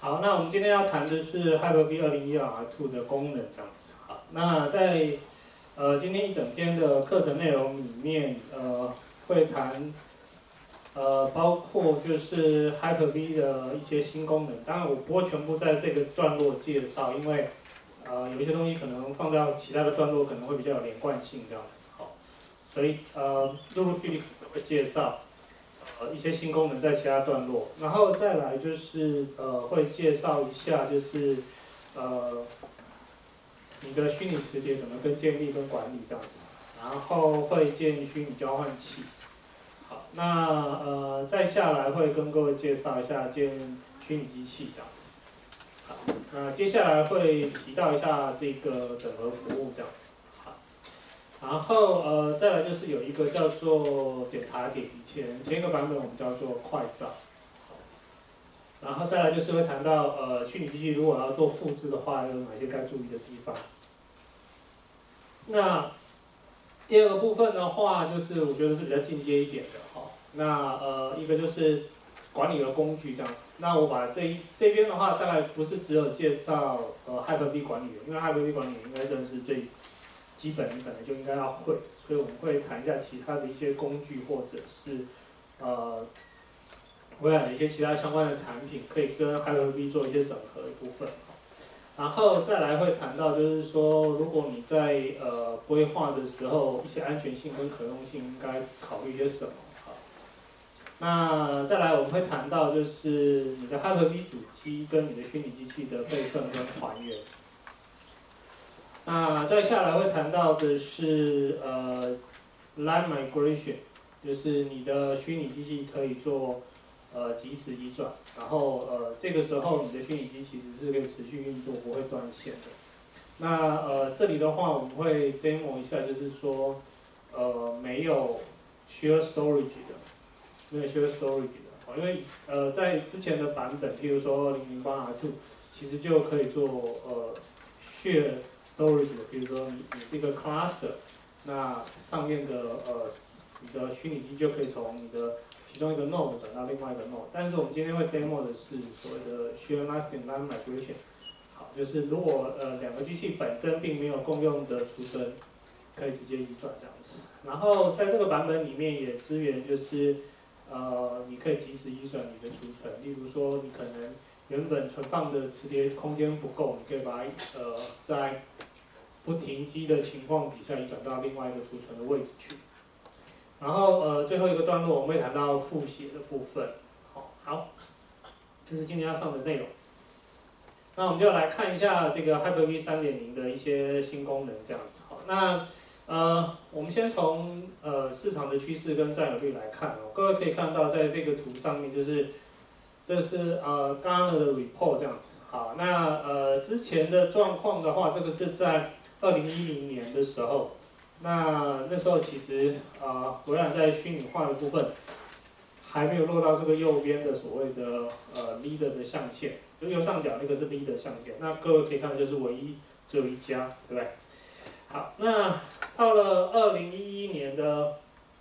好，那我们今天要谈的是 Hyper-V 2012R2的功能，这样子。好，那在今天一整天的课程内容里面，会谈包括就是 Hyper-V 的一些新功能。当然我不会全部在这个段落介绍，因为有一些东西可能放到其他的段落可能会比较有连贯性这样子。好，所以陆陆续续会介绍。一些新功能在其他段落，然后再来就是会介绍一下就是你的虚拟磁碟怎么建立跟管理这样子，然后会建议虚拟交换器。好，那再下来会跟各位介绍一下建虚拟机器这样子。好，那接下来会提到一下这个整合服务这样子。然后再来就是有一个叫做检查点，前一个版本我们叫做快照。然后再来就是会谈到虚拟机器如果要做复制的话，有哪些该注意的地方。那第二个部分的话，就是我觉得是比较进阶一点的哈。那一个就是管理的工具这样子。那我把这边的话，大概不是只有介绍Hyper-V 管理员，因为 Hyper-V 管理员应该算是最基本你本来就应该要会，所以我们会谈一下其他的一些工具，或者是微软的一些其他相关的产品，可以跟 Hyper-V 做一些整合的部分。然后再来会谈到，就是说，如果你在规划的时候，一些安全性跟可用性应该考虑些什么。好，那再来我们会谈到，就是你的 Hyper-V 主机跟你的虚拟机器的备份跟还原。那再下来会谈到的是line migration， 就是你的虚拟机器可以做即时移转，然后这个时候你的虚拟机其实是可以持续运作，不会断线的。那这里的话我们会 demo 一下，就是说没有 share storage 的，没有 share storage 的，因为在之前的版本，譬如说2008R2，其实就可以做share storage 的，比如说你是一个 cluster， 那上面的你的虚拟机就可以从你的其中一个 node 转到另外一个 node。但是我们今天会 demo 的是所谓的 share lasting line migration。好，就是如果两个机器本身并没有共用的储存，可以直接移转这样子。然后在这个版本里面也支援就是你可以即时移转你的储存，例如说你可能原本存放的磁碟空间不够，你可以把它在不停机的情况底下移转到另外一个储存的位置去。然后最后一个段落我们会谈到复写的部分。好，这是今天要上的内容。那我们就来看一下这个 Hyper-V 3.0的一些新功能这样子。好，那我们先从市场的趋势跟占有率来看哦。各位可以看到，在这个图上面就是这是Gartner 的 report 这样子。好，那之前的状况的话，这个是在2010年的时候，那时候其实微软在虚拟化的部分还没有落到这个右边的所谓的leader 的象限，就右上角那个是 leader 象限。那各位可以看到，就是唯一只有一家，对不对？好，那到了2011年的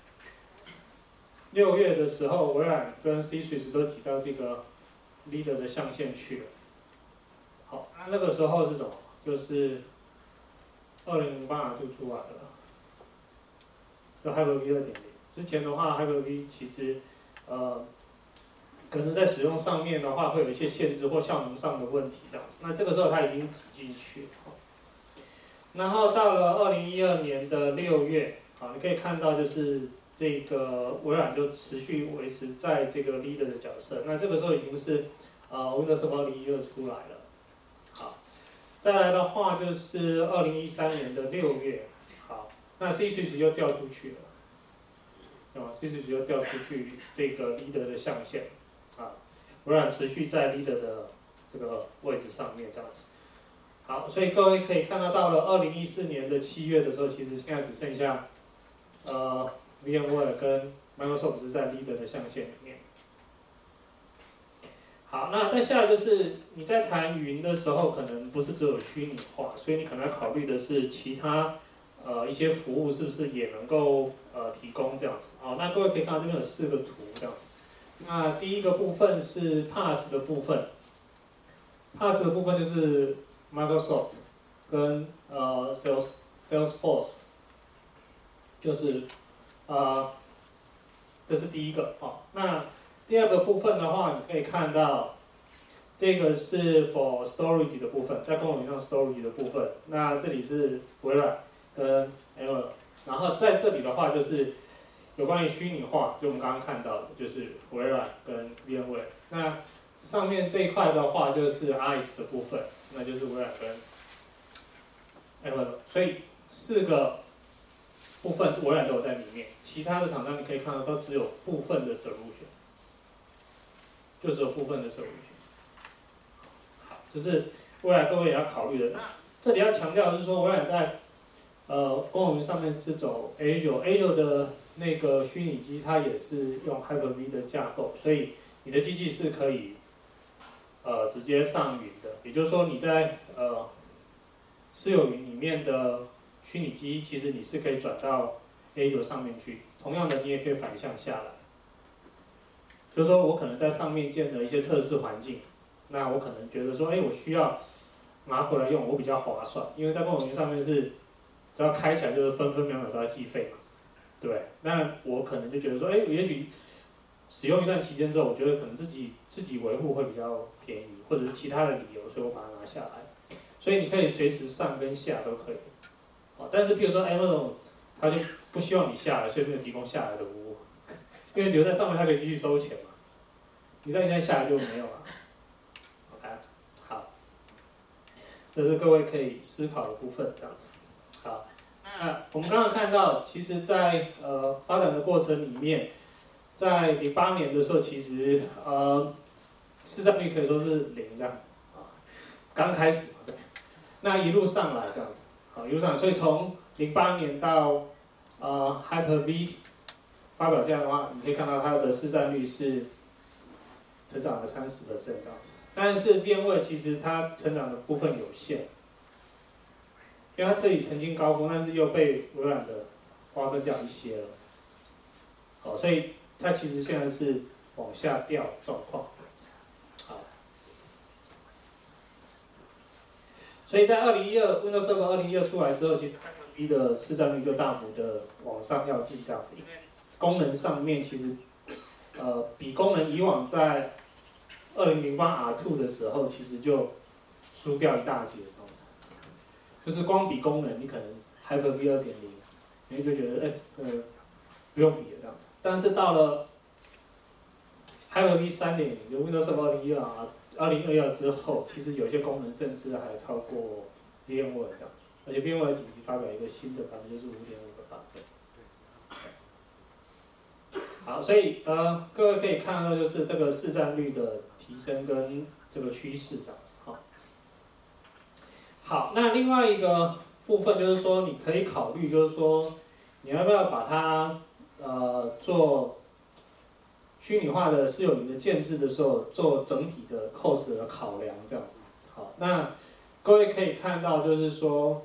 6月的时候，微软跟 C-Suite 都挤到这个 leader 的象限去了。好，那个时候是什么？就是2008R2出来了，就 Hyper-V 2.0。之前的话 ，Hyper-V 其实可能在使用上面的话会有一些限制或效能上的问题这样子。那这个时候它已经挤进去了。然后到了2012年的6月，好，你可以看到就是这个微软就持续维持在这个 leader 的角色。那这个时候已经是Windows 2012出来了。好，再来的话就是2013年的6月，好，那 C-Suite 又调出去了。C-Suite 又调出去这个 leader 的象限，微软持续在 leader 的这个位置上面这样子。好，所以各位可以看到，到了2014年的7月的时候，其实现在只剩下VMware 跟 Microsoft 是在 leader 的象限里面。好，那再下来就是你在谈云的时候，可能不是只有虚拟化，所以你可能要考虑的是其他一些服务是不是也能够提供这样子。好，那各位可以看到这边有4个图这样子。那第一个部分是 PaaS 的部分。 ，PaaS 的部分就是 Microsoft 跟Salesforce， 就是这是第一个那第二个部分的话，你可以看到这个是 for storage 的部分，在公有云上 storage 的部分。那这里是微软跟 Amazon， 然后在这里的话就是有关于虚拟化，就我们刚刚看到的，就是微软跟 VMware。那上面这一块的话就是 IaaS 的部分，那就是微软跟 Amazon。所以4个部分微软都有在里面，其他的厂商你可以看到都只有部分的 solution， 就只有部分的 solution。好，这是未来各位也要考虑的。那这里要强调的是说，微软在公有云上面是走 Azure 的那个虚拟机，它也是用 Hyper-V 的架构，所以你的机器是可以直接上云的。也就是说，你在私有云里面的虚拟机，其实你是可以转到 Azure 上面去。同样的，你也可以反向下来。就是说我可能在上面建了一些测试环境，那我可能觉得说，我需要拿回来用，我比较划算，因为在公有云上面是只要开起来就是分分秒秒都要计费嘛，对不对？那我可能就觉得说，也许使用一段期间之后，我觉得可能自己维护会比较便宜，或者是其他的理由，所以我把它拿下来。所以你可以随时上跟下都可以。但是比如说 Amazon， 它就不希望你下来，所以没有提供下来的服务，因为留在上面它可以继续收钱嘛。你再下来就没有了。OK， 好，这是各位可以思考的部分，这样子。好，那我们刚刚看到，其实在发展的过程里面，在08年的时候，其实市占率可以说是0这样子刚开始嘛，对。那一路上来这样子，一路上来，所以从08年到Hyper-V 发表这样的话，你可以看到它的市占率是成长了30%这样子。但是VMware其实它成长的部分有限，因为它这里曾经高峰，但是又被微软的瓜分掉一些了。所以它其实现在是往下掉状况。好，所以在Windows Server 2012出来之后，其实 Hyper-V 的市占率就大幅的往上要进这样子，因为功能上面其实比功能以往在2008 R2 的时候，其实就输掉一大截这样子。就是光比功能，你可能 Hyper-V 2.0， 你就觉得不用比了这样子。但是到了 Hyper-V 3.0， 就 Windows Server 2021之后，其实有些功能甚至还超过 VMware 这样子。而且 VMware 紧急发表一个新的版本，就是 5.5 的版本。好，所以各位可以看到，就是这个市占率的提升跟这个趋势这样子。好，那另外一个部分就是说，你可以考虑，就是说，你要不要把它做虚拟化的私有云的建制的时候，做整体的 cost 的考量这样子。好，那各位可以看到，就是说。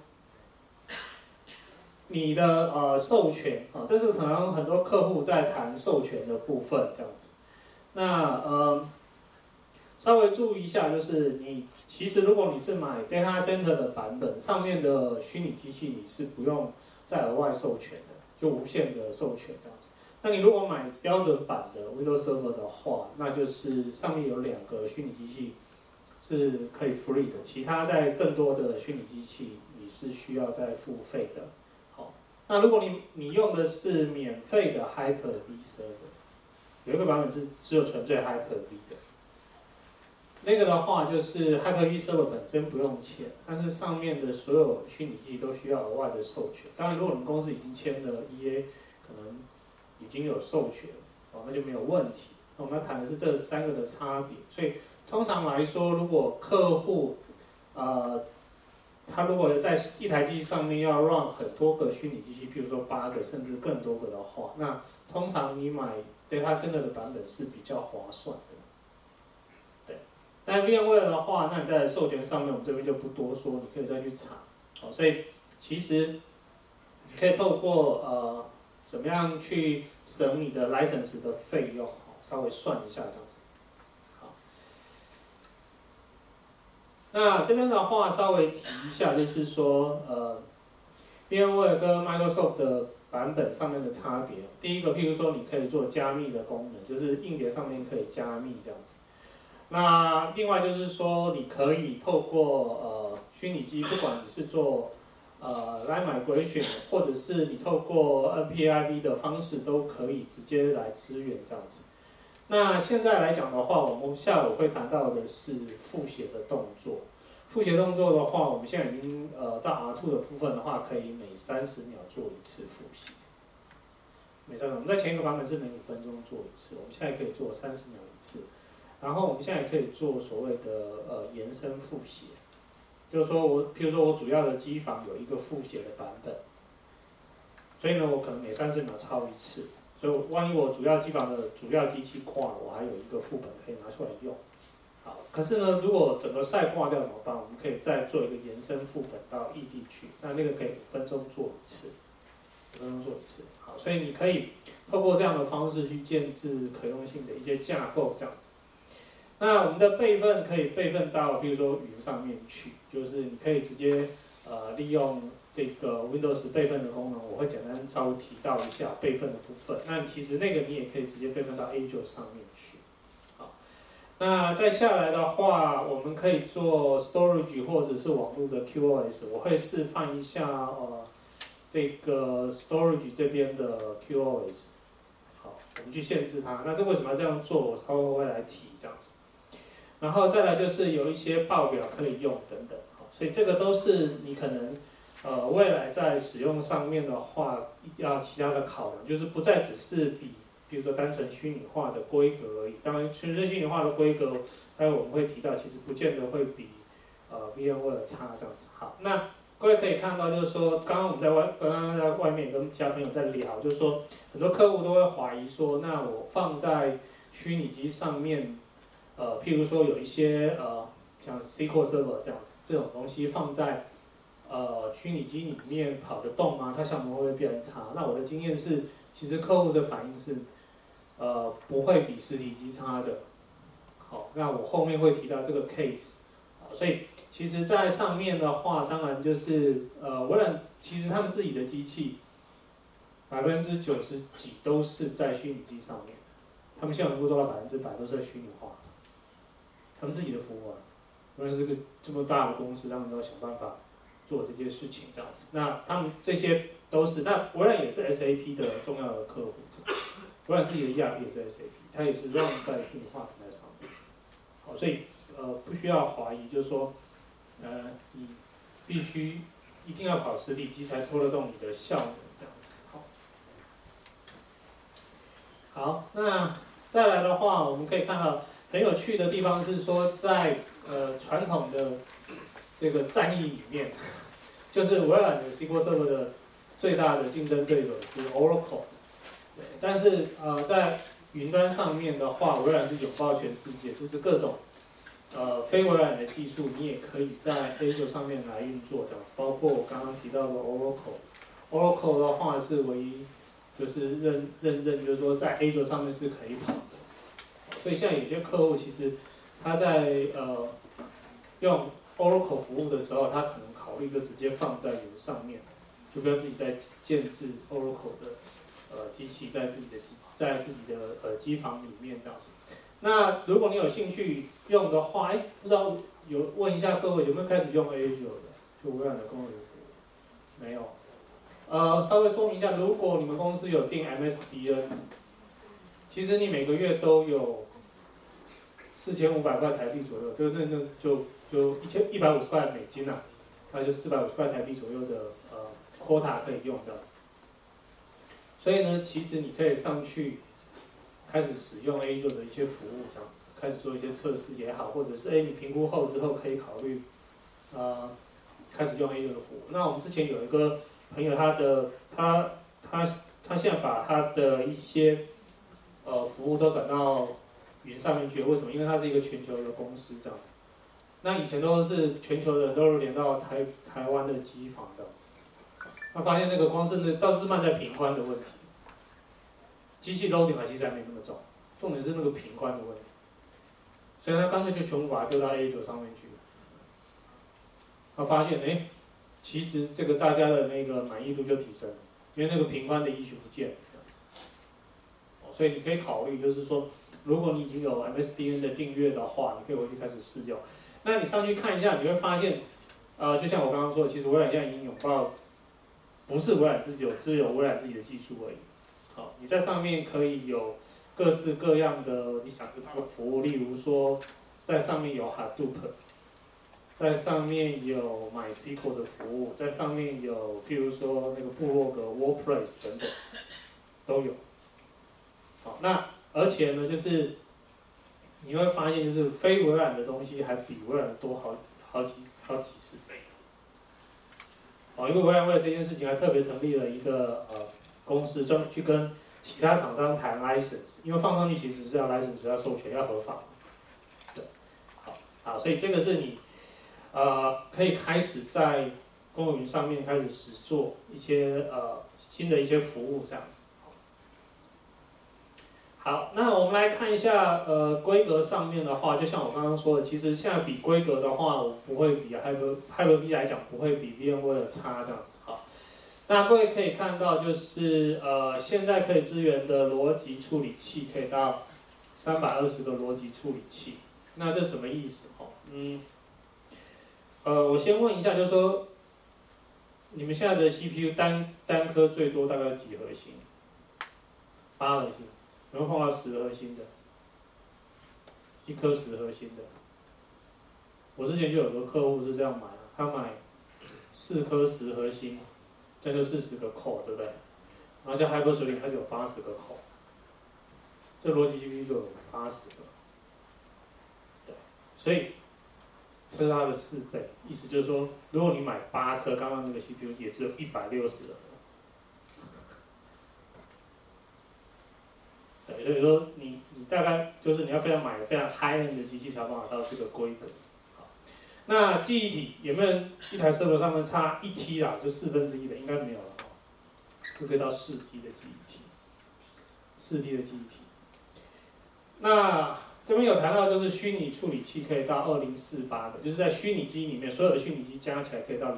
你的授权这是可能很多客户在谈授权的部分这样子。那稍微注意一下，就是你其实如果你是买 data center 的版本，上面的虚拟机器你是不用再额外授权的，就无限的授权这样子。那你如果买标准版的 Windows Server 的话，那就是上面有2个虚拟机器是可以 free 的，其他在更多的虚拟机器你是需要再付费的。那如果你用的是免费的 Hyper-V Server， 有一个版本是只有纯粹 Hyper-V 的，那个的话就是 Hyper-V Server 本身不用钱，但是上面的所有虚拟机都需要额外的授权。当然，如果你们公司已经签了 EA， 可能已经有授权，那就没有问题。那我们要谈的是这3个的差别。所以通常来说，如果客户他如果在一台机器上面要 run 很多个虚拟机器，譬如说8个甚至更多个的话，那通常你买 data center 的版本是比较划算的。对，但 VMware 的话，那你在授权上面，我们这边就不多说，你可以再去查。所以其实你可以透过怎么样去省你的 license 的费用，稍微算一下这样子。 那这边的话稍微提一下，就是说VMware 跟 Microsoft 的版本上面的差别。第一个，譬如说你可以做加密的功能，就是硬碟上面可以加密这样子。那另外就是说，你可以透过虚拟机，不管你是做Line Migration， 或者是你透过 NPIV 的方式，都可以直接来支援这样子。那现在来讲的话，我们下午会谈到的是复写的动作。复写动作的话，我们现在已经在 R2 的部分的话，可以每30秒做一次复写。每30秒，我们在前一个版本是每5分钟做一次，我们现在可以做30秒一次。然后我们现在可以做所谓的延伸复写，就是说譬如说我主要的机房有一个复写的版本，所以呢，我可能每30秒抄一次。所以万一我主要机房的主要机器挂了，我还有一个副本可以拿出来用。好，可是呢，如果整个赛挂掉怎么办？我们可以再做一个延伸副本到异地去，那个可以5分钟做一次，5分钟做一次。好，所以你可以透过这样的方式去建置可用性的一些架构，这样子。那我们的备份可以备份到，比如说云上面去，就是你可以直接利用这个 Windows 备份的功能，我会简单稍微提到一下备份的部分。那其实那个你也可以直接备份到 Azure 上面去。好，那再下来的话，我们可以做 storage 或者是网络的 QoS， 我会示范一下这个 storage 这边的 QoS。好，我们去限制它。那这为什么要这样做？我稍后会来提这样子。然后再来就是有一些报表可以用等等，所以这个都是你可能未来在使用上面的话，要其他的考量，就是不再只是比如说单纯虚拟化的规格而已。当然，纯粹虚拟化的规格，待会我们会提到，其实不见得会比VMware 差这样子。好，那各位可以看到，就是说刚刚在外面跟其他朋友在聊，就是说很多客户都会怀疑说，那我放在虚拟机上面。譬如说有一些像 SQL Server 这样子，这种东西放在虚拟机里面跑得动吗？它效能会不会变差？那我的经验是，其实客户的反应是不会比实体机差的。好，那我后面会提到这个 case。所以其实在上面的话，当然就是微软其实他们自己的机器90%几都是在虚拟机上面，他们现在能够做到100%都是在虚拟化。他们自己的服务啊，微软是个这么大的公司，他们都要想办法做这些事情这样子。那他们这些都是，那微软也是 SAP 的重要的客户，微软自己的 ERP 也是 SAP， 它也是 run 在虚拟化平台上面。好，所以不需要怀疑，就是说你必须一定要跑实体机才拖得动你的效能这样子。好，那再来的话，我们可以看到。很有趣的地方是说，在传统的这个战役里面，就是微软的 SQL Server 的最大的竞争对手是 Oracle， 对，但是在云端上面的话，微软是拥抱全世界，就是各种非微软的技术，你也可以在 Azure 上面来运作这样子，包括我刚刚提到的 Oracle 的话是唯一就是认就是说在 Azure 上面是可以跑的。所以像有些客户其实他在用 Oracle 服务的时候，他可能考虑就直接放在云上面，就不要自己再建置 Oracle 的机器在自己的机房里面这样子。那如果你有兴趣用的话，不知道问一下各位有没有开始用 Azure 的，就微软的工人服务？没有。稍微说明一下，如果你们公司有订 MSDN， 其实你每个月都有4500块台币左右，就150块美金啊，那就450块台币左右的quota 可以用这样子。所以呢，其实你可以上去开始使用 Azure 的一些服务这样子，开始做一些测试也好，或者是你评估后之后可以考虑开始用 Azure 的服务。那我们之前有一个朋友，他现在把他的一些服务都转到云上面去，为什么？因为它是一个全球的公司这样子。那以前都是全球的都连到台湾的机房这样子。他发现那个光是倒是慢在频宽的问题，机器 loading 其实还没那么重，重点是那个频宽的问题。所以他干脆就全部把它丢到 Azure 上面去。 他发现其实这个大家的那个满意度就提升了，因为那个频宽的 issue 不见了。所以你可以考虑，就是说，如果你已经有 MSDN 的订阅的话，你可以回去开始试用。那你上去看一下，你会发现，就像我刚刚说的，其实微软现在已经拥抱，不是微软只有微软自己的技术而已。好，你在上面可以有各式各样的你想得到的服务，例如说，在上面有 Hadoop， 在上面有 MySQL 的服务，在上面有譬如说那个部落格 WordPress 等等，都有。好，那而且呢，就是你会发现，就是非微软的东西还比微软多好几十倍。因为微软为了这件事情，还特别成立了一个公司，专门去跟其他厂商谈 license， 因为放上去其实是要 license 要授权要合法。对，好，所以这个是你可以开始在公有云上面开始实做一些新的一些服务这样子。好，那我们来看一下，规格上面的话，就像我刚刚说的，其实现在比规格的话，我不会比 Hyper-V 来讲不会比 VMware 差这样子。好，那各位可以看到，就是现在可以支援的逻辑处理器可以到320个逻辑处理器，那这什么意思？我先问一下，就是说，你们现在的 CPU 单颗最多大概几核心？8核心。有没有碰到10核心的？1颗10核心的。我之前就有个客户是这样买的，他买4颗10核心，这样就40个core，对不对？然后加 Hyper 手里它就有80个core，这逻辑 GPU 就有80个。对，所以这是它的4倍，意思就是说，如果你买8颗，刚刚那个 CPU 也只有160核。对，所以说你大概就是你要买非常 high end 的机器才有办法到这个规格。好，那记忆体有没有人一台server上面差1T 啦，就1/4的，应该没有了哈，就可以到4T 的记忆体，4T 的记忆体。那这边有谈到就是虚拟处理器可以到2048个，就是在虚拟机里面所有的虚拟机加起来可以到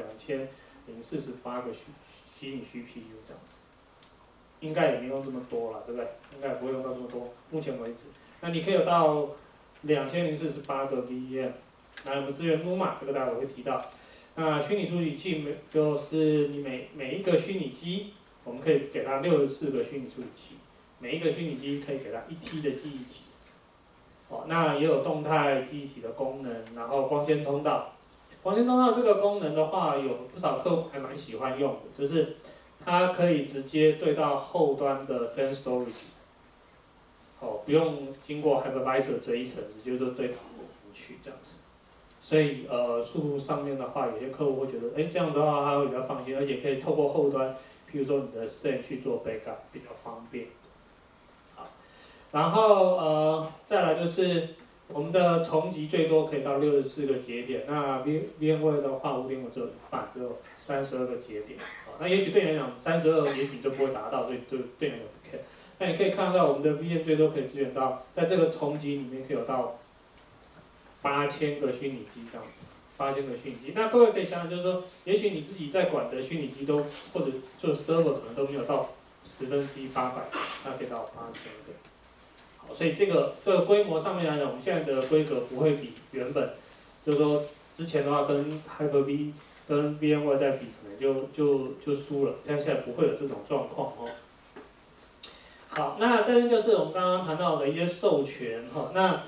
2048个虚拟 CPU 这样子。应该也没用这么多了，对不对？应该也不会用到这么多，目前为止。那你可以有到2048个 VM， 那我们支援 NUMA， 这个待会会提到。那虚拟处理器就是你每一个虚拟机，我们可以给它64个虚拟处理器，每一个虚拟机可以给它1T 的记忆体。那也有动态记忆体的功能，然后光纤通道。光纤通道这个功能的话，有不少客户还蛮喜欢用的，就是它可以直接对到后端的 SAN storage， 不用经过 hypervisor 这一层，直接就对到后端去这样子。所以速度上面的话，有些客户会觉得，这样的话他会比较放心，而且可以透过后端，譬如说你的 SAN 去做 backup， 比较方便。好，然后再来就是我们的重集最多可以到64个节点，那 VMware 的话5.5只有一半，只有32个节点。那也许对你来讲32也许就不会达到，所以对你来讲不 care。那你可以看到我们的 VM 最多可以支援到，在这个重集里面可以有到8000个虚拟机这样子，8000个虚拟机。那各位可以想想，就是说，也许你自己在管的虚拟机都，或者就 server 可能都没有到800，那可以到8000个。好，所以这个规模上面来讲，我们现在的规格不会比原本，就是说之前的话跟 Hyper-V 跟 VMware 在比，可能就输了，但现在不会有这种状况哦。好，那这边就是我们刚刚谈到的一些授权哈。那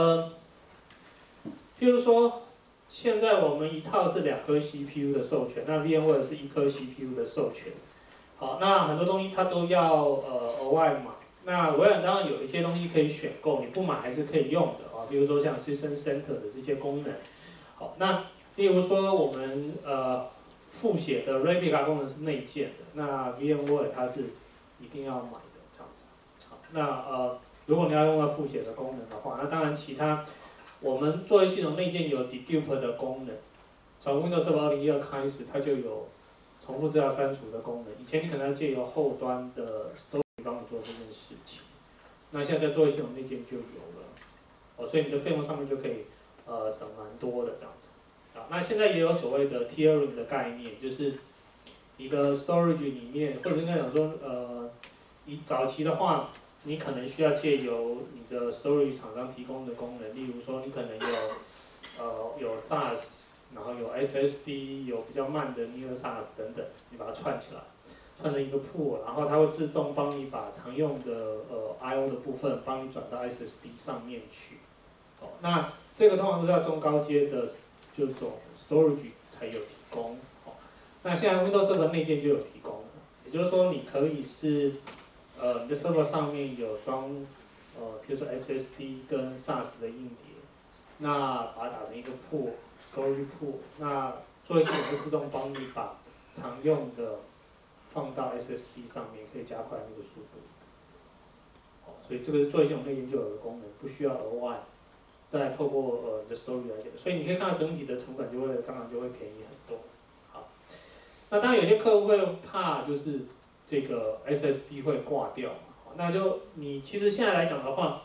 譬如说，现在我们一套是2颗 CPU 的授权，那 VMware 是1颗 CPU 的授权。好，那很多东西它都要额外买。那微软当然有一些东西可以选购，你不买还是可以用的啊。比如说像 System Center 的这些功能。好，那例如说我们复写的 Replica 功能是内建的，那 VMware 它是一定要买的这样子。好，那如果你要用到复写的功能的话，那当然其他我们作业系统内建有 Dedupe 的功能，从 Windows Server 2012开始它就有重复资料删除的功能。以前你可能要借由后端的 Storage 帮你做这件事情，那现在在作业系统内建就有了，所以你的费用上面就可以省蛮多的这样子。 好，那现在也有所谓的 tiering 的概念，就是你的 storage 里面，或者应该讲说，你早期的话，你可能需要借由你的 storage 厂商提供的功能，例如说你可能有 SAS， 然后有 SSD， 有比较慢的 Neo SAS 等等，你把它串起来，串成一个 pool， 然后它会自动帮你把常用的I/O 的部分帮你转到 SSD 上面去。哦，那这个通常都是要中高阶的这种 storage 才有提供。哦，那现在 Windows Server 内建就有提供了，也就是说你可以是你的 server 上面有装比如说 SSD 跟 SAS 的硬碟，那把它打成一个 pool storage pool， 那作业系统会自动帮你把常用的放到 SSD 上面，可以加快那个速度。哦，所以这个是作业系统内建就有的功能，不需要额外再透过你的 storage 来解决，所以你可以看到整体的成本当然就会便宜很多。好，那当然有些客户会怕就是这个 SSD 会挂掉嘛，那就你其实现在来讲的话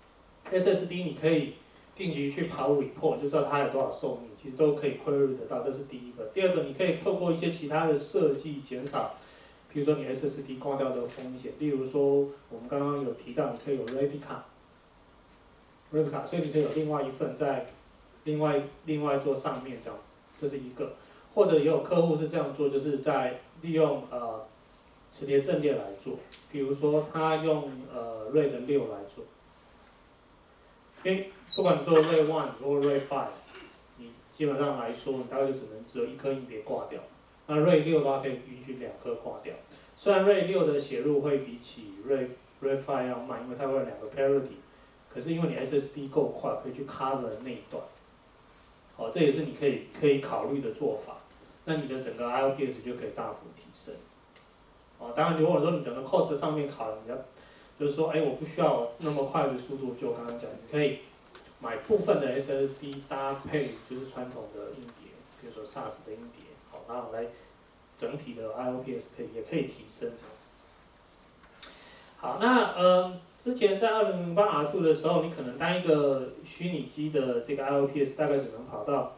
，SSD 你可以定期去跑 report， 就知道它有多少寿命，其实都可以 query 得到，这是第一个。第二个，你可以透过一些其他的设计减少，比如说你 SSD 挂掉的风险，例如说我们刚刚有提到，你可以有 replica， 所以你可以有另外一份在另外做上面这样子，这是一个。或者也有客户是这样做，就是在利用磁碟阵列来做，比如说他用RAID 6来做，因为不管你做 RAID 1或 RAID 5，你基本上来说，你大概就只有一颗硬碟挂掉。那 RAID 6的话可以允许2颗挂掉，虽然 RAID 6的写入会比起 RAID 5要慢，因为它会有2个 parity， 可是因为你 SSD 够快，可以去 cover 那一段。好，这也是你可以考虑的做法。那你的整个 IOPS 就可以大幅提升。哦，当然，如果说你整个 cost 上面考量，就是说，我不需要那么快的速度，就我刚刚讲，你可以买部分的 SSD 搭配就是传统的硬碟，比如说 SAS 的硬碟，好，然后来整体的 IOPS 也可以提升这样子。好，那之前在2008 R2 的时候，你可能单一个虚拟机的这个 IOPS 大概只能跑到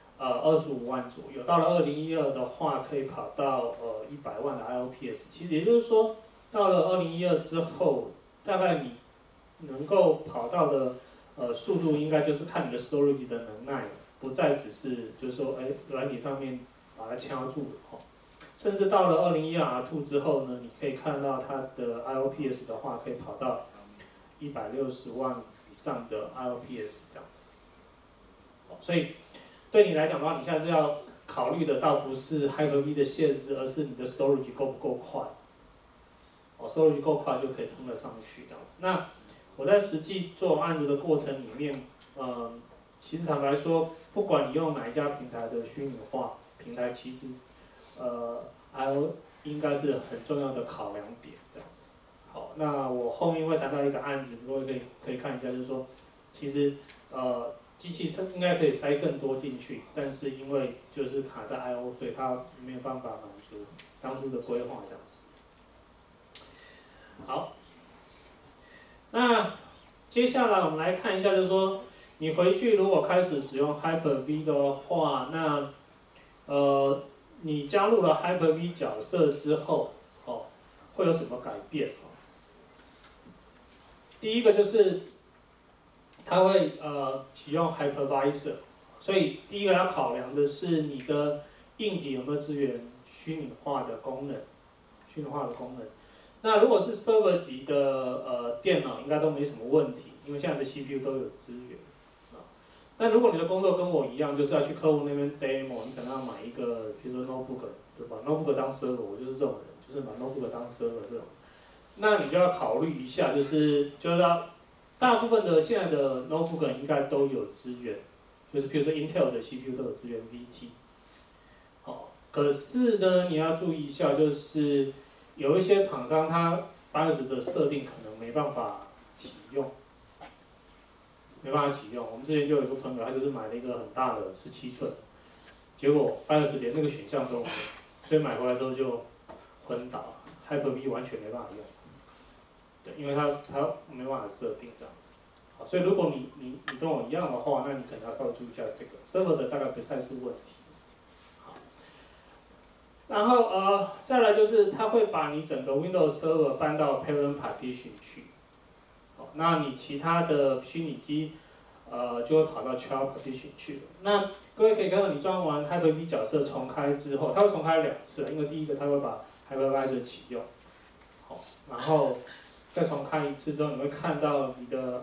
25万左右，到了2012的话，可以跑到100万的 IOPS。其实也就是说，到了2012之后，大概你能够跑到的速度，应该就是看你的 storage 的能耐，不再只是就是说，软体上面把它掐住了哈。甚至到了2012 R2 之后呢，你可以看到它的 IOPS 的话，可以跑到160万以上的 IOPS 这样子。所以对你来讲的话，你现在是要考虑的，倒不是 Hyper-V 的限制，而是你的 storage 够不够快。storage 够快就可以冲得上去这样子。那我在实际做案子的过程里面，其实坦白说，不管你用哪一家平台的虚拟化平台，其实I/O 应该是很重要的考量点这样子。好，那我后面会谈到一个案子，各位可以看一下，就是说，其实机器应该可以塞更多进去，但是因为就是卡在 I/O， 所以它没有办法满足当初的规划这样子。好，那接下来我们来看一下，就是说你回去如果开始使用 Hyper-V 的话，那你加入了 Hyper-V 角色之后，会有什么改变？第一个就是它会启用 Hypervisor， 所以第一个要考量的是你的硬体有没有支援虚拟化的功能，那如果是 server 级的电脑，应该都没什么问题，因为现在的 CPU 都有支援。但如果你的工作跟我一样，就是要去客户那边 demo， 你可能要买一个，比如说 notebook， 对吧 ？notebook 当 server， 我就是这种人，就是把 notebook 当 server 这种。那你就要考虑一下，就是大部分的现在的 notebook 应该都有支援，就是比如说 Intel 的 CPU 都有支援 VT。好，可是呢，你要注意一下，就是有一些厂商它 BIOS 的设定可能没办法启用。我们之前就有一个朋友，他就是买了一个很大的17寸，结果 BIOS 连那个选项都没有，所以买回来之后就昏倒 ，Hyper-V 完全没办法用。对，因为它没办法设定这样子。 好，所以如果你跟我一样的话，那你可能要稍微注意一下这个 server 的大概不太是问题。好，然后再来就是它会把你整个 Windows Server 搬到 Parent Partition 去。好，那你其他的虚拟机就会跑到 Child Partition 去了。那各位可以看到，你装完 Hyper-V 角色重开之后，它会重开2次，因为第一个它会把 Hypervisor 启用，好，然后再重开1次之后，你会看到你的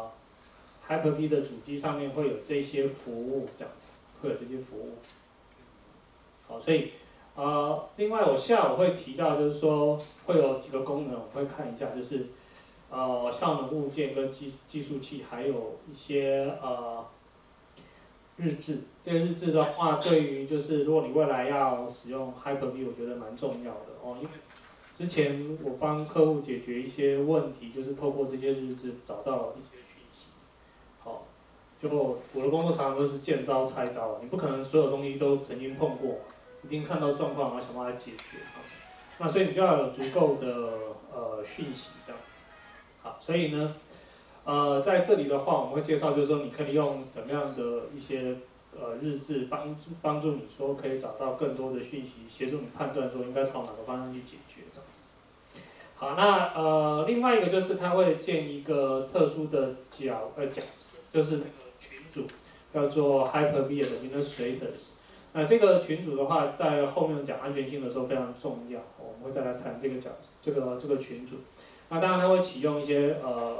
Hyper-V 的主机上面会有这些服务，这样子会有这些服务。好，所以另外我下午会提到，就是说会有几个功能，我会看一下，就是效能物件跟计数器，还有一些日志。这个日志的话，对于就是如果你未来要使用 Hyper-V， 我觉得蛮重要的哦，因为之前我帮客户解决一些问题，就是透过这些日志找到一些讯息。好，就我的工作常常都是见招拆招，你不可能所有东西都曾经碰过，一定看到状况，然后想办法解决这样子。那所以你就要有足够的讯息这样子。好，所以呢，在这里的话，我们会介绍，就是说你可以用什么样的一些日志帮助你说可以找到更多的讯息，协助你判断说应该朝哪个方向去解决这样子。好，那另外一个就是它会建一个特殊的角色，就是那个群组，叫做 Hyper-V Administrators。那这个群组的话，在后面讲安全性的时候非常重要，我们会再来谈这个群组。那当然它会启用一些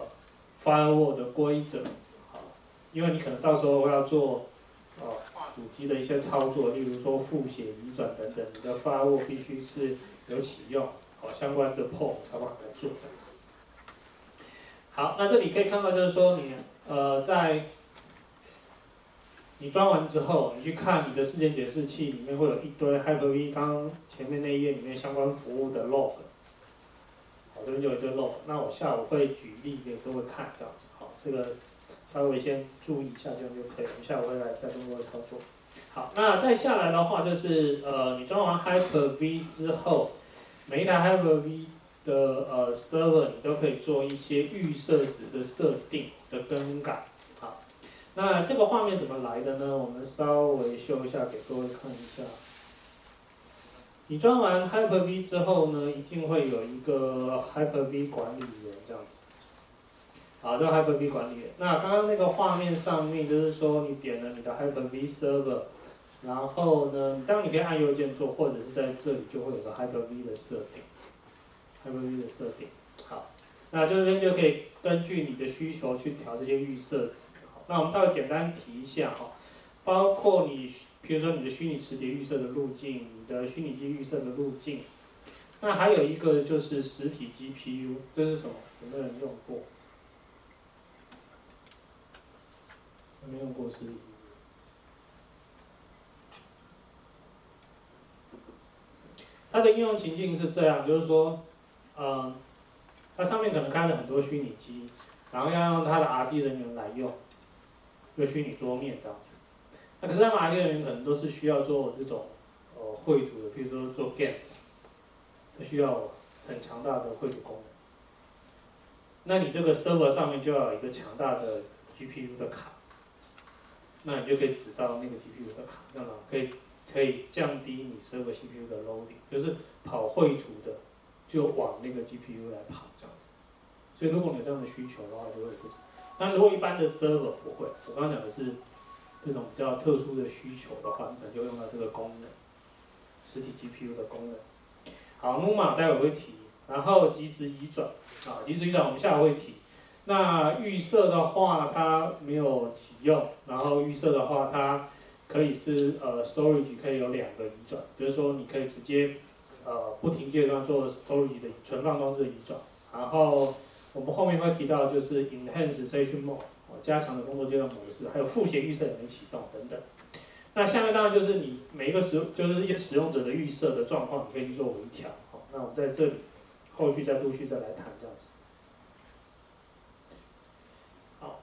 firewall 的规则，好，因为你可能到时候要做跨主机的一些操作，例如说复写、移转等等，你的 firewall 必须是有启用好相关的 port 才把它做这样子。好，那这里可以看到就是说你在你装完之后，你去看你的事件解释器里面会有一堆 Hyper-V 刚刚前面那一页里面相关服务的 log。好，这边就有一堆 log， 那我下午会举例给各位看，这样子。好，这个稍微先注意一下，这样就可以了。我们下午会来再跟各位操作。好，那再下来的话就是你装完 Hyper-V 之后，每一台 Hyper-V 的server 你都可以做一些预设值的设定的更改。好，那这个画面怎么来的呢？我们稍微秀一下给各位看一下。你装完 Hyper-V 之后呢，一定会有一个 Hyper-V 管理员这样子。好，这个 Hyper-V 管理员。那刚刚那个画面上面就是说，你点了你的 Hyper-V server， 然后呢，当然你可以按右键做，或者是在这里就会有个 Hyper-V 的设定。Hyper-V 的设定。好，那这边就可以根据你的需求去调这些预设值。好，那我们稍微简单提一下哈，包括你。比如说你的虚拟磁碟预设的路径，你的虚拟机预设的路径，那还有一个就是实体 GPU， 这是什么？有没有人用过？有没有用过实体 GPU？ 它的应用情境是这样，就是说，它上面可能开了很多虚拟机，然后要用它的 RD 人员来用，就虚拟桌面这样子。那可是他们 RD 人员可能都是需要做这种绘图的，比如说做 GAN， 它需要很强大的绘图功能。那你这个 server 上面就要有一个强大的 GPU 的卡，那你就可以指到那个 GPU 的卡，那么可以降低你 server CPU 的 loading， 就是跑绘图的就往那个 GPU 来跑这样子。所以如果你有这样的需求的话，就会有这种。那如果一般的 server 不会，我刚刚讲的是。这种比较特殊的需求的话，你可能就用到这个功能，实体 GPU 的功能。好 ，NUMA 待会会提，然后即时移转，即时移转我们下午会提。那预设的话，它没有启用，然后预设的话，它可以是storage 可以有2个移转，就是说你可以直接不停阶段做 storage 的存放装置的移转，然后我们后面会提到就是 enhance session mode。加强的工作阶段模式，还有复写预设也能启动等等。那下面当然就是你每一个就是一些使用者的预设的状况，你可以去做微调。好，那我们在这里后续再陆续再来谈这样子。好，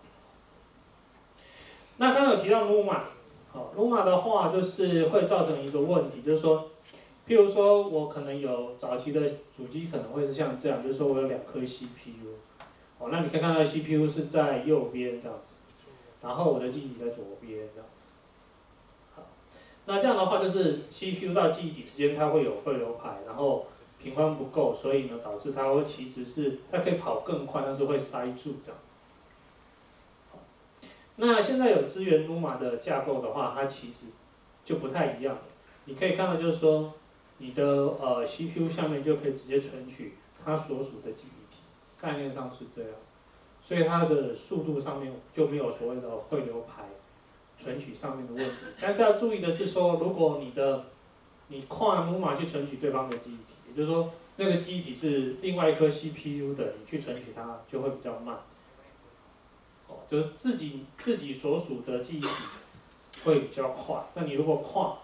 那刚刚有提到 NUMA， 好 ，NUMA 的话就是会造成一个问题，就是说，譬如说我可能有早期的主机可能会是像这样，就是说我有2颗 CPU。 哦，那你可以看到 CPU 是在右边这样子，然后我的记忆体在左边这样子。好，那这样的话就是 CPU 到记忆体之间它会有汇流排，然后频宽不够，所以呢导致它会其实是它可以跑更快，但是会塞住这样子。好，那现在有支援 NUMA 的架构的话，它其实就不太一样了。你可以看到就是说，你的CPU 下面就可以直接存取它所属的记忆体，概念上是这样。所以它的速度上面就没有所谓的汇流排存取上面的问题。但是要注意的是说，如果你跨 NUMA 去存取对方的记忆体，也就是说那个记忆体是另外一颗 CPU 的，你去存取它就会比较慢。哦，就是自己所属的记忆体会比较快。那你如果跨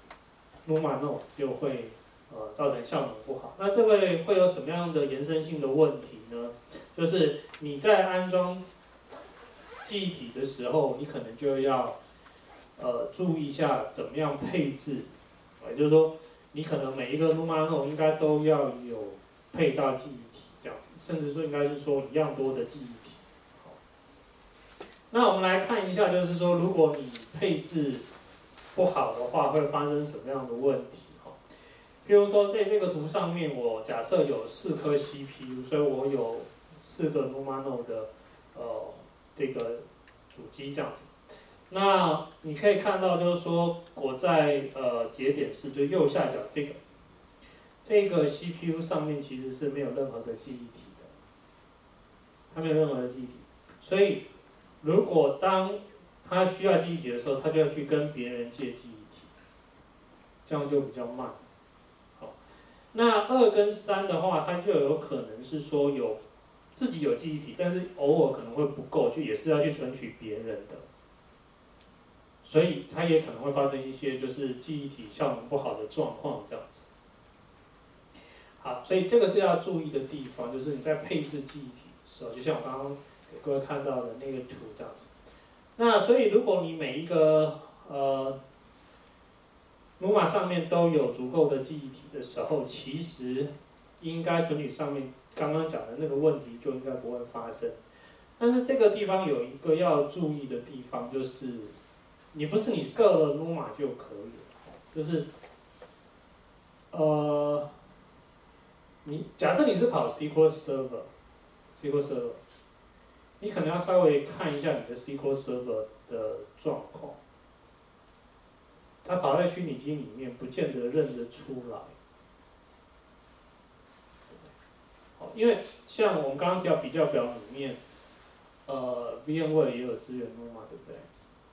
NUMA node 就会造成效能不好。那这个会有什么样的延伸性的问题呢？就是你在安装记忆体的时候，你可能就要注意一下怎么样配置，也就是说，你可能每一个 NUMA node 应该都要有配到记忆体这样子，甚至说应该是说一样多的记忆体。好，那我们来看一下，就是说如果你配置不好的话，会发生什么样的问题？譬如说，在这个图上面，我假设有4颗 CPU， 所以我有4个 NUMA node 的这个主机这样子。那你可以看到，就是说我在节点4就右下角这个 CPU 上面其实是没有任何的记忆体的，它没有任何的记忆体。所以如果当它需要记忆体的时候，它就要去跟别人借记忆体，这样就比较慢。那2跟3的话，它就有可能是说自己有记忆体，但是偶尔可能会不够，就也是要去存取别人的，所以它也可能会发生一些就是记忆体效能不好的状况这样子。好，所以这个是要注意的地方，就是你在配置记忆体的时候，就像我刚刚给各位看到的那个图这样子。那所以如果你每一个NUMA 上面都有足够的记忆体的时候，其实应该存取上面刚刚讲的那个问题就应该不会发生。但是这个地方有一个要注意的地方，就是你不是你设了 NUMA 就可以了，就是你假设你是跑 SQL Server， 你可能要稍微看一下你的 SQL Server 的状况。它跑在虚拟机里面，不见得认得出来。因为像我们刚刚提到比较表里面，VMware 也有支援 NUMA， 对不对？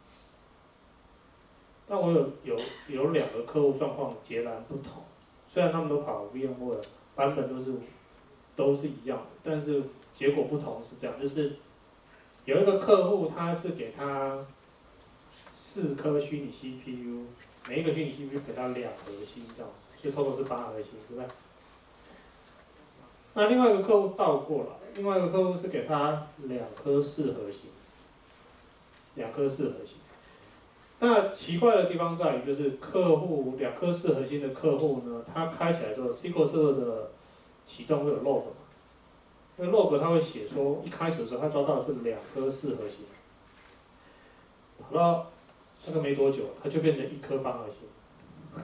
但我有2个客户状况截然不同，虽然他们都跑 VMware， 版本都是一样的，但是结果不同是这样，就是有一个客户他是给他4颗虚拟 CPU， 每一个虚拟 CPU 给他2核心这样子，所以 total 是8核心，对不对？那另外一个客户倒过来，另外一个客户是给他2颗4核心，2颗4核心。那奇怪的地方在于，就是客户2颗4核心的客户呢，他开起来之后 ，SQL Server 的启动会有 log 嘛？因为 log 它会写说，一开始的时候他抓到的是2颗4核心，跑到大概没多久，它就变成1颗8核心，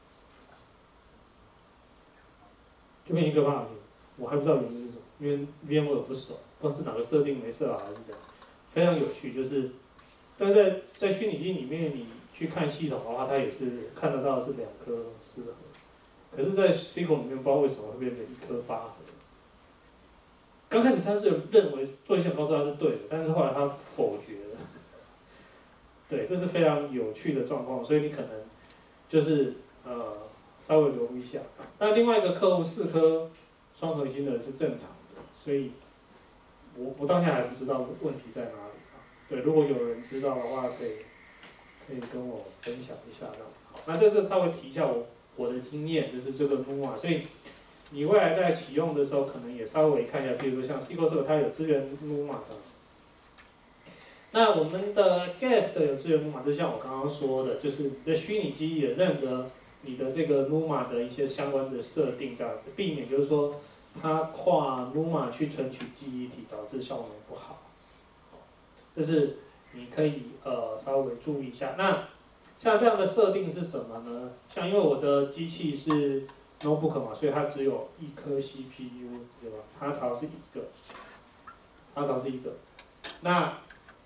就变1颗8核心。我还不知道原因是什么，因为 VMware 我不熟，不知道是哪个设定没设好还是怎样，非常有趣。就是，但在虚拟机里面，你去看系统的话，它也是看得到是2颗4核，可是，在 SQL 里面不知道为什么会变成1颗8核。刚开始他是认为作业系统告诉他是对的，但是后来他否决了。对，这是非常有趣的状况，所以你可能就是稍微留意一下。那另外一个客户4颗双核心的是正常的，所以我到现在还不知道问题在哪里啊。对，如果有人知道的话，可以跟我分享一下这样子。好，那这是稍微提一下我的经验，就是这个 NUMA， 所以你未来在启用的时候，可能也稍微看一下，比如说像 SQL Server 它有支援 NUMA 这样子。那我们的 Guest 有支援 NUMA， 就像我刚刚说的，就是你的虚拟机也认得你的这个 NUMA 的一些相关的设定这样子，避免就是说它跨 NUMA 去存取记忆体，导致效能不好。这是你可以稍微注意一下。那像这样的设定是什么呢？像因为我的机器是 notebook 嘛，所以它只有一颗 CPU， 对吧？它槽是一个，它槽是一个，那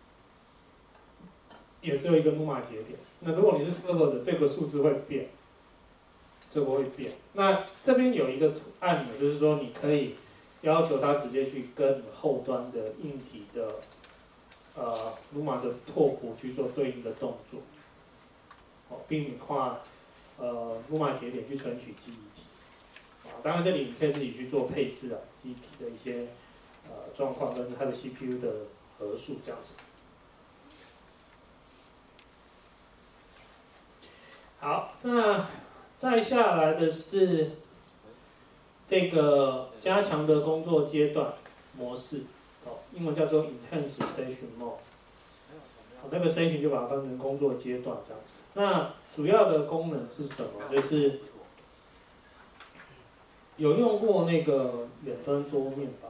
也只有一个 NUMA 节点。那如果你是 server 的，这个数字会变，这个会变。那这边有一个按钮，就是说你可以要求它直接去跟你后端的硬体的NUMA 的拓扑去做对应的动作，避免跨NUMA 节点去存取记忆体。当然这里你可以自己去做配置啊，记忆体的一些状况跟它的 CPU 的核数这样子。好，那再下来的是这个加强的工作阶段模式，英文叫做 Enhanced Session Mode。那个 session 就把它分成工作阶段这样子。那主要的功能是什么？就是有用过那个远端桌面吧？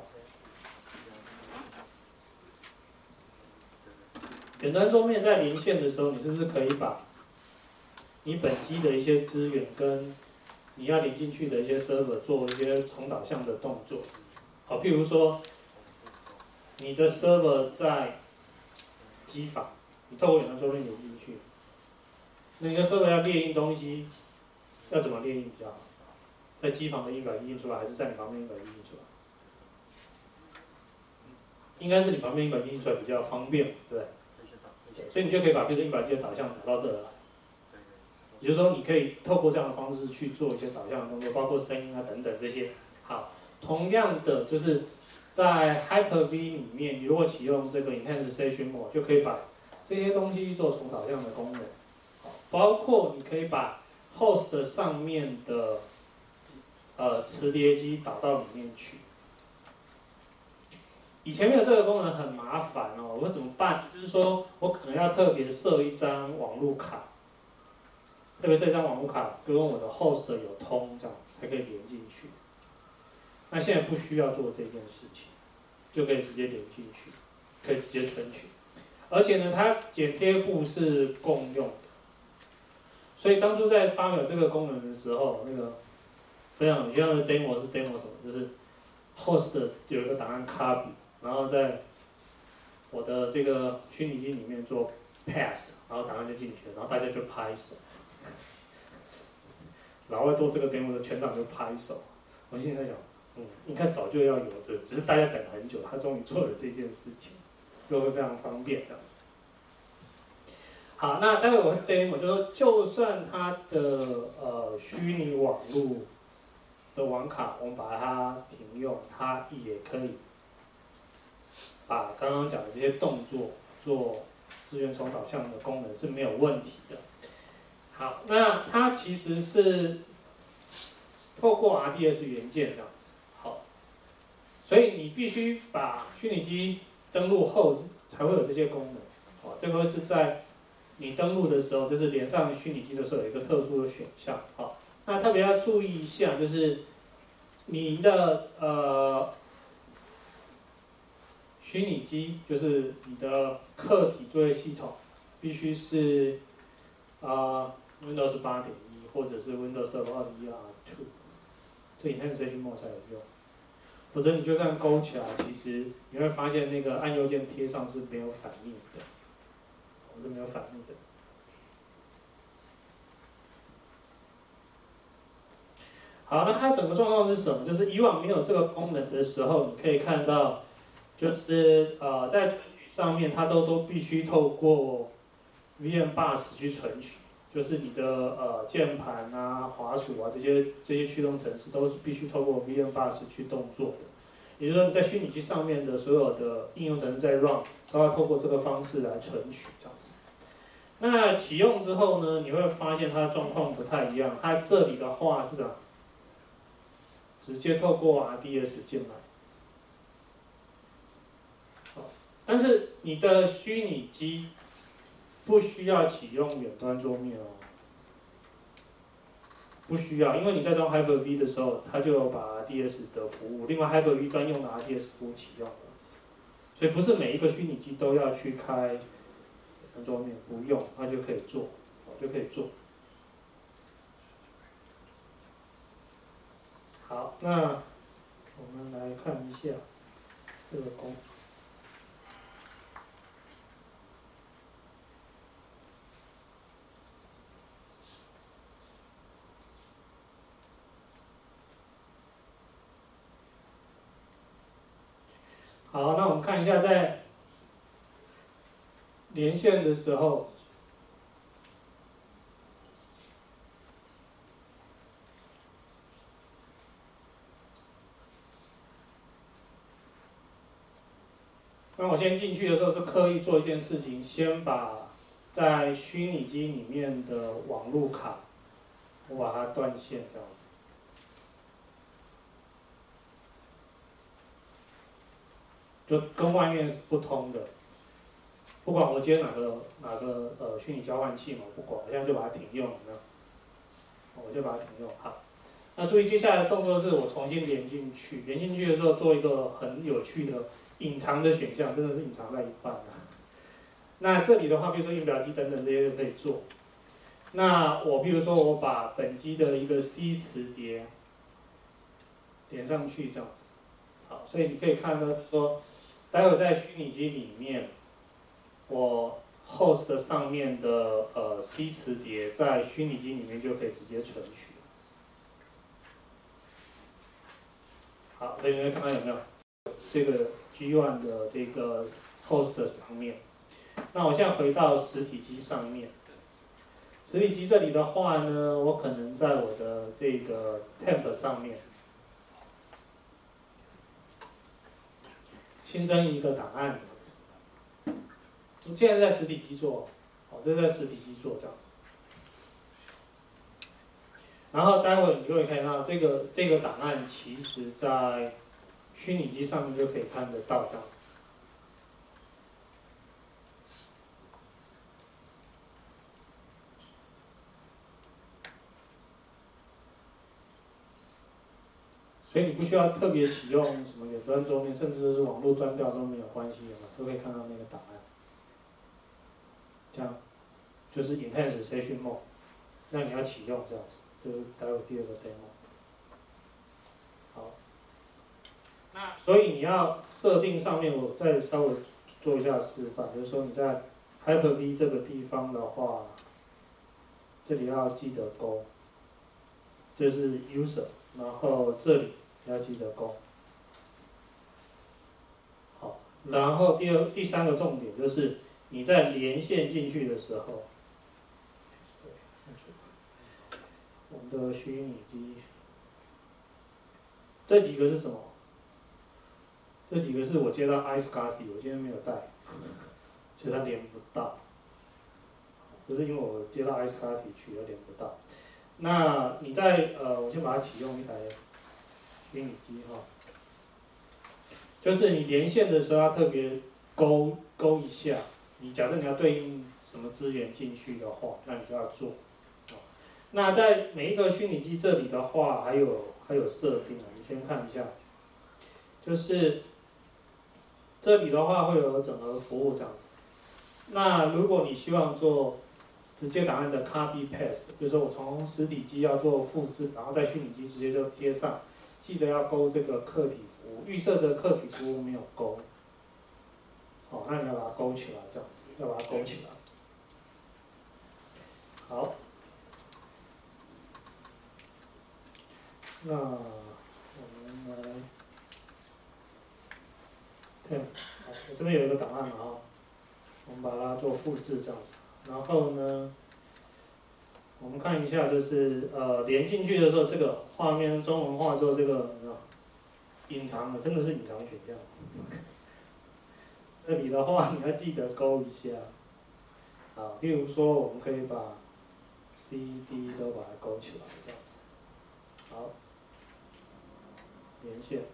远端桌面在连线的时候，你是不是可以把你本机的一些资源跟你要连进去的一些 server 做一些重导向的动作？好，譬如说你的 server 在机房，你透过远端桌面连进去，那你的 server 要列印东西，要怎么列印比较好？在机房的印表机印出来，还是在你旁边印表机印出来？应该是你旁边印表机印出来比较方便，对不对？所以你就可以把这个印表机的导向导到这来。也就是说，你可以透过这样的方式去做一些导向的动作，包括声音啊等等这些。好，同样的就是在 Hyper-V 里面，你如果启用这个 Enhanced Session Mode， 就可以把这些东西做重导向的功能。包括你可以把 Host 上面的磁碟机导到里面去。以前没有这个功能很麻烦哦，我怎么办？就是说我可能要特别设一张网路卡，特别设一张网路卡跟我的 host 有通，这样才可以连进去。那现在不需要做这件事情，就可以直接连进去，可以直接存取。而且呢，它剪贴簿是共用的，所以当初在发表这个功能的时候，那个非常有像的 demo 是 demo 什么，就是 host 有一个档案 copy。然后在我的这个虚拟机里面做 paste， 然后档案就进去了，然后大家就拍手。老外做这个 demo 的全场就拍手。我现在想，应该早就要有这，只是大家等很久，他终于做了这件事情，就会非常方便这样子。好，那待会我会 demo，就说就算它的虚拟网络的网卡，我们把它停用，它也可以把刚刚讲的这些动作做资源重导向的功能是没有问题的。好，那它其实是透过 RDS 元件这样子。好，所以你必须把虚拟机登录后才会有这些功能。好，这个是在你登录的时候，就是连上虚拟机的时候有一个特殊的选项。好，那特别要注意一下，就是你的虚拟机就是你的客体作业系统，必须是Windows 8.1或者是 Windows Server 2012，这 Enhanced Session Mode 才有用。否则你就算勾起来，其实你会发现那个按右键贴上是没有反应的，是没有反应的。好，那它整个状况是什么？就是以往没有这个功能的时候，你可以看到。就是在存取上面，它都必须透过 VM Bus 去存取，就是你的键盘啊、滑鼠啊这些驱动程式都是必须透过 VM Bus 去动作的。也就是说，你在虚拟机上面的所有的应用程式在 run， 都要透过这个方式来存取这样子。那启用之后呢，你会发现它的状况不太一样。它这里的话是什么？直接透过 RDS 进来。但是你的虚拟机不需要启用远端桌面哦。 不需要，因为你在装 Hyper-V 的时候，它就有把 RDS 的服务，另外 Hyper-V 专用的 RDS 服务启用了，所以不是每一个虚拟机都要去开安桌面，不用，它就可以做，就可以做。好，那我们来看一下这个功。好，那我们看一下在连线的时候，那我先进去的时候是刻意做一件事情，先把在虚拟机里面的网路卡，我把它断线这样子。就跟外面是不通的，不管我接哪个虚拟交换器嘛，我不管，我现在就把它停用了，我就把它停用。好，那注意接下来的动作是我重新连进去，连进去的时候做一个很有趣的隐藏的选项，真的是隐藏在一半的。那这里的话，比如说印表机等等这些都可以做。那我比如说我把本机的一个 C 磁碟连上去这样子，好，所以你可以看到说，待会在虚拟机里面，我 host 上面的C 磁碟在虚拟机里面就可以直接存取。好，所以你会看到有没有这个 G1 的这个 host 上面。那我现在回到实体机上面，实体机这里的话呢，我可能在我的这个 temp 上面新增一个档案。你现在在实体机做，好，这是在实体机做这样子。然后待会你就会看到这个档案，其实在虚拟机上面就可以看得到这样子。所以你不需要特别启用什么远端桌面，甚至是网络专调都没有关系的，都可以看到那个档案。这样就是 Enhanced Session Mode， 那你要启用这样子，这是待会第二个 demo。好，那所以你要设定上面，我再稍微做一下示范，就是说你在 Hyper-V 这个地方的话，这里要记得勾，这是 User， 然后这里要记得勾。好，然后第三个重点就是你在连线进去的时候，我们的虚拟机，这几个是什么？这几个是我接到 iSCSI， 我今天没有带，所以它连不到。不是因为我接到 iSCSI 去，而连不到。那你在我先把它启用一台虚拟机哈，就是你连线的时候要特别勾一下。你假设你要对应什么资源进去的话，那你就要做。那在每一个虚拟机这里的话，还有设定啊，你先看一下，就是这里的话会有整合服务这样子。那如果你希望做直接档案的 copy paste， 比如说我从实体机要做复制，然后在虚拟机直接就贴上，记得要勾这个客体服务，预设的客体服务没有勾，好，那你要把它勾起来，这样子，要把它勾起来。好，那我们来 temp， 好，我这边有一个档案嘛哈，我们把它做复制这样子，然后呢，我们看一下，就是连进去的时候，这个画面中文化之后，这个隐藏的真的是隐藏选项。这里的话，你要记得勾一下，啊，例如说，我们可以把 CD 都把它勾起来，这样子。好，连线。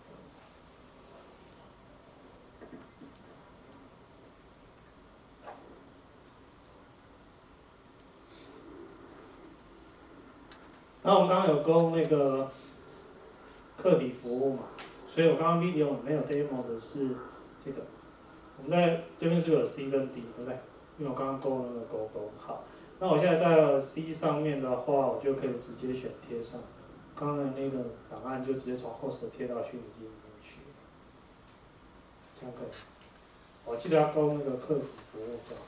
那我们刚刚有勾那个客体服务嘛，所以我刚刚 video 里面有 demo 的是这个。我们在这边是不是有 C 跟 D， 对不对？因为我刚刚勾那个勾。好，那我现在在 C 上面的话，我就可以直接选贴上。刚才那个档案就直接从 host 贴到虚拟机里面去，这样可以。我记得要勾那个客体服务这样。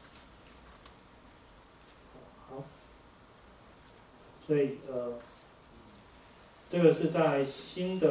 好，所以这个是在新的。